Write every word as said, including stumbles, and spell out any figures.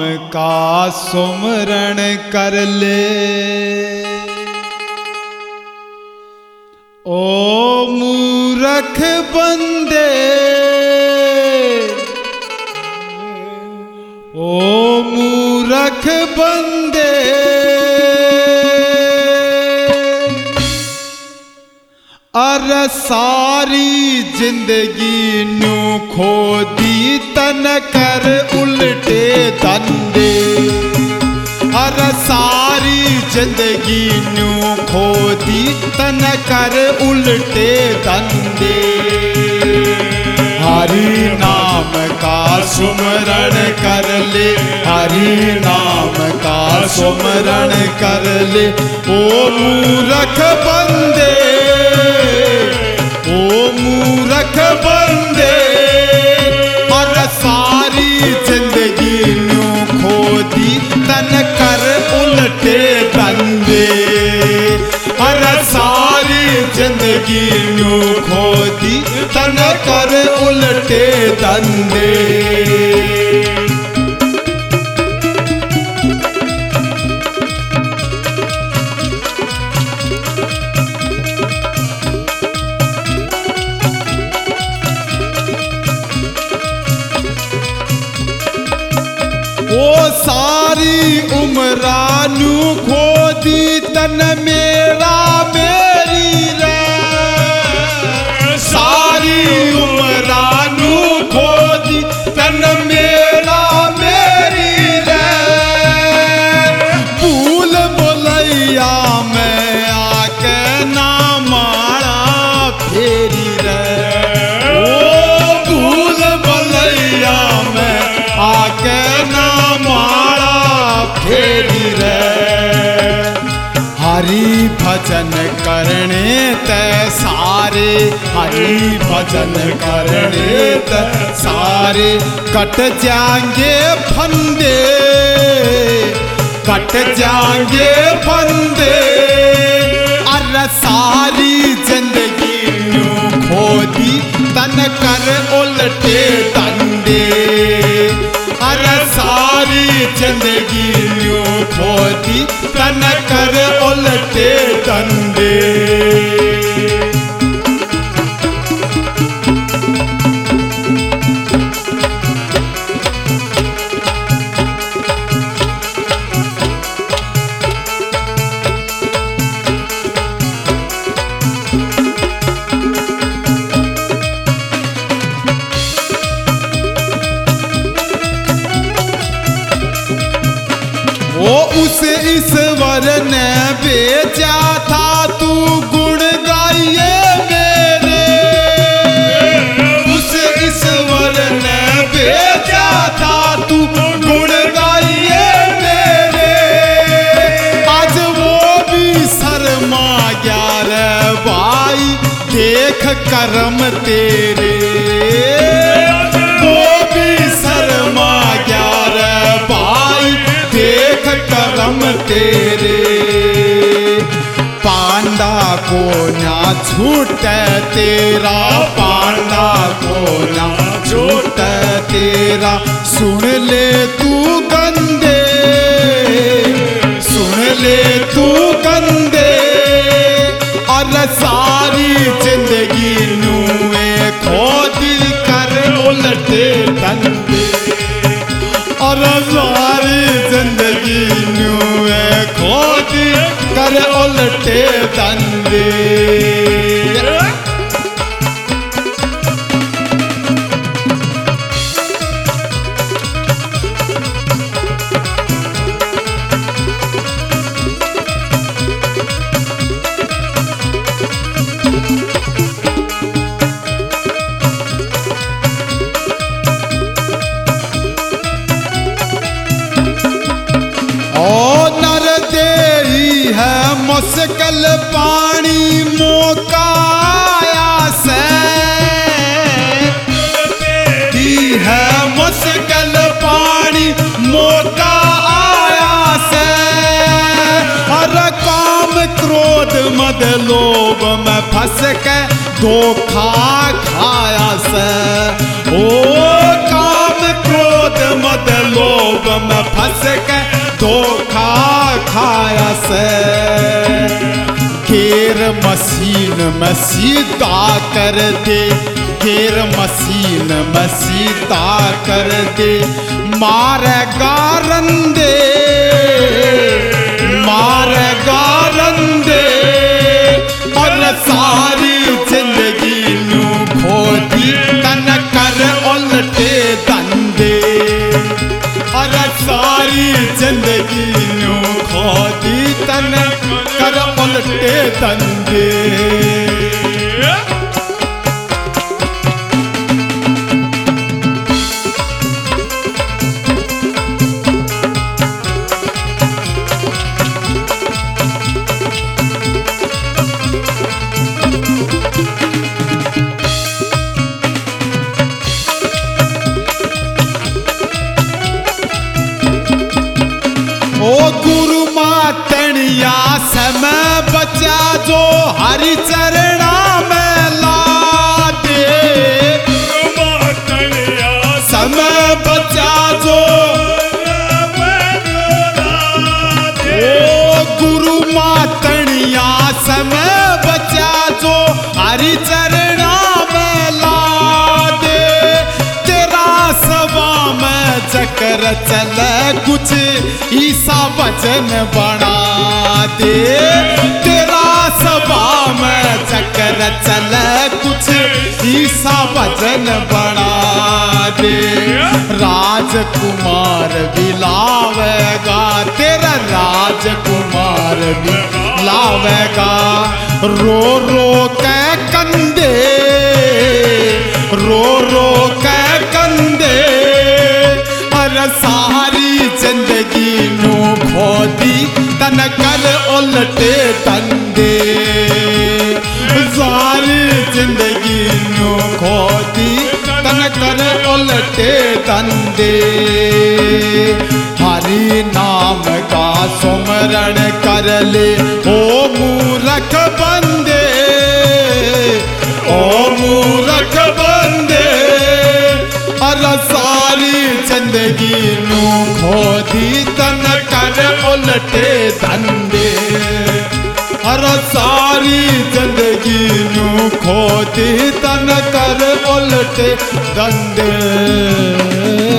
का सुमरण कर ले। ओ मूर्ख बंदे, ओ मूर्ख बंदे, अरे सारी जिंदगी नू खो दी तन कर उल्टे धंधे। अरे सारी जिंदगी नू खो दी तन कर उल्टे धंधे। हरि नाम का सुमरण कर ले, हरि नाम का सुमरण कर ले। ओ मूर्ख बंदे, ओ मूर्ख बंदे, अरे सारी जिंदगी नू खो दी तन कर उल्टे धंधे। अरे सारी जिंदगी नू खो दी तन कर उल्टे धंधे। ओ सारी उम्रानू खो दी तन मेरा मेरी रे। सारी उम्रानू खो दी तन मेरा मेरी रे। भूल बोलैया मैं आके ना मारा फेरी रे। ओ भूल बोलैया मैं आके ना मारा फेरी रे। हरि भजन करने ते सारे, हरि भजन करने ते सारे कट जाएंगे फंदे, कट जाएंगे फंदे। अरे सारी जिंदगी नू खो दी तन कर उल्टे धंधे। अरे सारी जिंदगी नू खो दी तन कर उल्टे धंधे। वो उस ईश्वर ने भेजा था तू गुण गाइए मेरे। उस ईश्वर ने भेजा था तू गुण गाइए मेरे। आज वो भी शर्मा गया रे भाई देख करम तेरे। वो भी शर्मा गया रे भाई देख करम तेरे। पांडा को ना छूटे तेरा, पांडा को ना छूटे तेरा। सुन ले तू गंदे, सुन ले तू गंदे। अरे सारी जिंदगी नू खो दी कर उल्टे धंधे। अरे सारी जिंदगी नू खो दी कर उल्टे धंधे। मुश्किल पानी मौका आया से दी है। मुश्किल पानी मौका आया से। हर काम क्रोध मद लोभ में फंस के धोखा खाया से। ओ काम क्रोध मद लोभ में फंस के धोखा खाया से। गेर मशीन में सीधा कर दे, गेर मशीन में सीधा कर दे, मारेगा रंदे, मारेगा रंदे। और सारी जिंदगी नू खोदी तन कर उल्टे धंधे, और सारी जिंदगी नू खोदी तन कर उल्टे धंधे। ओ गुरु मातनिया समय बचा जो हरि चरणा में ला दे, गुरु मातनिया समय बचा जो ओ गुरु मातनिया समय बचा जो हरि चरणा में ला दे। तेरा सवा में चक्र चले कुछ ईसा वचन बना दे, तेरा सभा में चक्र चले कुछ ईसा वचन बना दे। राजकुमार भी लावेगा, तेरा राजकुमार भी लावेगा, रो रो के कंधे, रो रो के कंधे। और सारी जिंदगी नू खोदी तन कर उल्टे धंधे, सारी जिंदगी नू खोदी तन कर उल्टे धंधे। हरि नाम का सुमरण कर ले ओ मूर्ख बंदे, ओ मूर्ख बंदे। और सारी जिंदगी नू खोदी तन कर उल्टे धंधे, और सारी जिंदगी नू खोदी तन कर उल्टे धंधे।